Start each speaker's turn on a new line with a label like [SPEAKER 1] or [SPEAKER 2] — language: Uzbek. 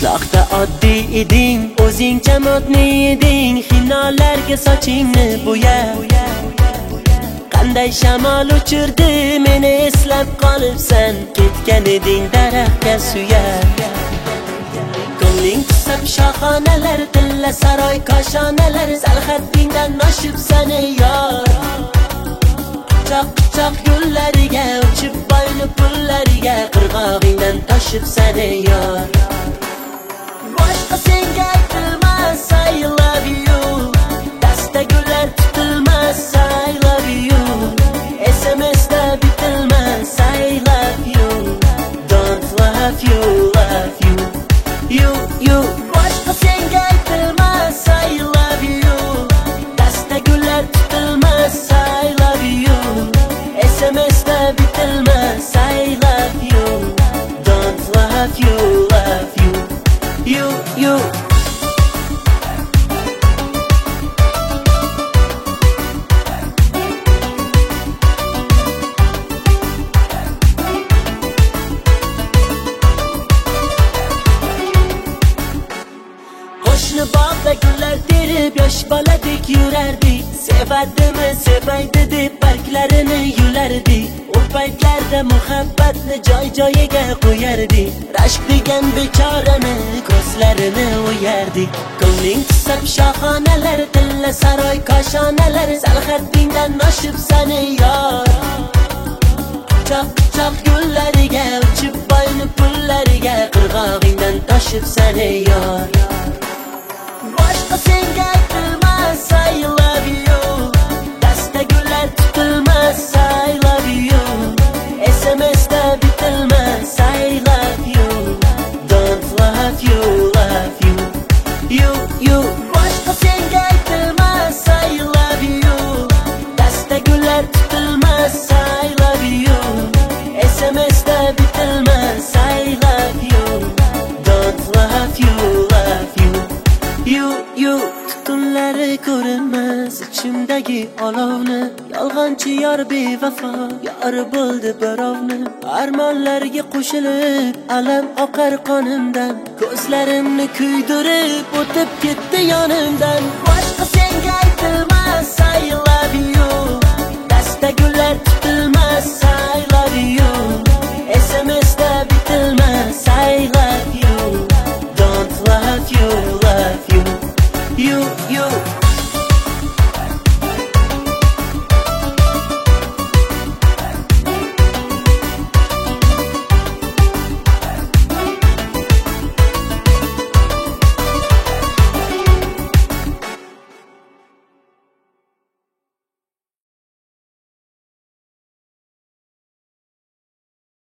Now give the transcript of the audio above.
[SPEAKER 1] Qishloqda oddiy eding, o'zingcha modniy eding, xinolarga sochingni bo'yab. Qanday shamol uchirdi meni eslab qolibsan, ketgan eding daraxtga suyab. Ko'ngling tusab shoxonalar, tilla saroy koshonalar, sarhaddingdan oshib sani yor. Quchoq yo'llariga uchib boyni pullariga, qirg'og'ingdan toshib sani yor. Boshqa senga aytilmas I love you, dasta gullar tutilmas I love you, SMS'da bitilmas I love you, don't love you, love you, you. Boshqa senga aytilmas I love you, dasta gullar tutilmas I love you, SMS'da bitilmas I love you, don't love you, love you, you. Qo'shni bog'da gullar terib yosh boladek yurardik, sevadimi sevaydi deb barglarini yulardik. O paytlarda muhabbatni joy-joyiga qo'yardik, rashk degan bechorani ko'zlarini o'yardik. Ko'ngling tusab shoxonalar, tilla saroy koshonalar, sarhaddingdan oshib sani yor. Quchoq yo'llariga uchib boyni pullariga, qirg'og'ingdan toshib sani yor. Boshqa senga aytilmas I love you, dasta gullar tutilmas I love you, SMS'da bitilmas I love you, don't love you, love you, you. Boshqa senga aytilmas I love you, dasta gullar tutilmas I love you, SMS'da bitilmas I love you, don't love you, love you, you. Tutunlari ko'rinmas ichimdagi olovni, yolg'onchi yor bevafo yor bo'ldi birovni. Armonlarga qo'shilib alam oqar qonimdan, ko'zlarimni kuydirib o'tib ketdi yonimdan. Boshqa senga aytilmas I love you, dasta gullar tutilmas I love you,